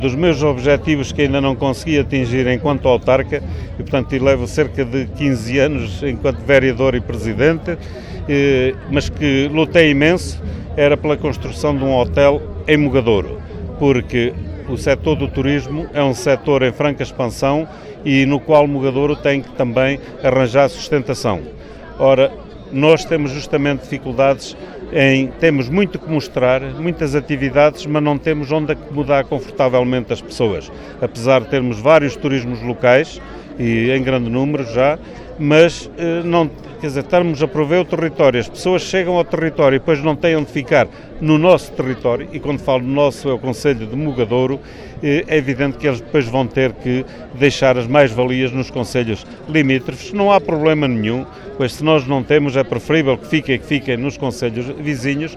Dos meus objetivos que ainda não consegui atingir enquanto autarca, e portanto levo cerca de 15 anos enquanto vereador e presidente, mas que lutei imenso, era pela construção de um hotel em Mogadouro, porque o setor do turismo é um setor em franca expansão e no qual Mogadouro tem que também arranjar sustentação. Ora, nós temos justamente dificuldades temos muito que mostrar, muitas atividades, mas não temos onde acomodar confortavelmente as pessoas. Apesar de termos vários turismos locais, e em grande número já, mas não, quer dizer, estarmos a prover o território, as pessoas chegam ao território e depois não têm onde ficar no nosso território, e quando falo nosso é o concelho de Mogadouro, é evidente que eles depois vão ter que deixar as mais-valias nos concelhos limítrofes. Não há problema nenhum, pois se nós não temos é preferível que fiquem nos concelhos vizinhos,